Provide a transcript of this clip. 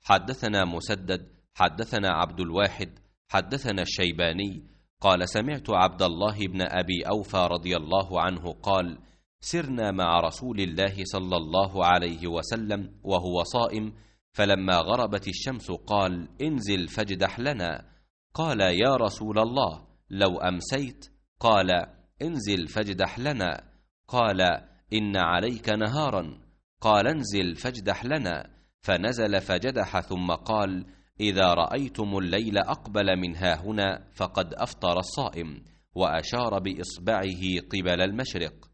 حدثنا مسدد حدثنا عبد الواحد حدثنا الشيباني قال سمعت عبد الله بن أبي أوفى رضي الله عنه قال سرنا مع رسول الله صلى الله عليه وسلم وهو صائم، فلما غربت الشمس قال انزل فاجدح لنا. قال يا رسول الله لو أمسيت؟ قال انزل فاجدح لنا. قال إن عليك نهارا. قال انزل فاجدح لنا. فنزل فجدح ثم قال إذا رأيتم الليل أقبل من هاهنا فقد أفطر الصائم، وأشار بإصبعه قبل المشرق.